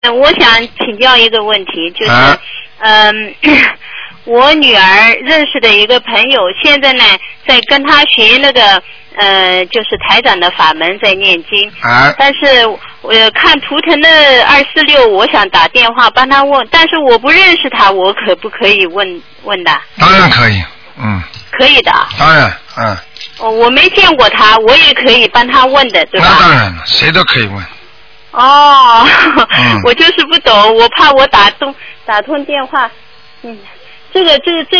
我想请教一个问题，就是，我女儿认识的一个朋友，现在呢在跟她学那个就是台长的法门，在念经。但是看图腾的246，我想打电话帮她问，但是我不认识她，我可不可以问的？ 当然可以， 可以的。 当然， 我没见过她，我也可以帮她问的，对吧？ 那当然了，谁都可以问。 我就是不懂，我怕我打通电话，这个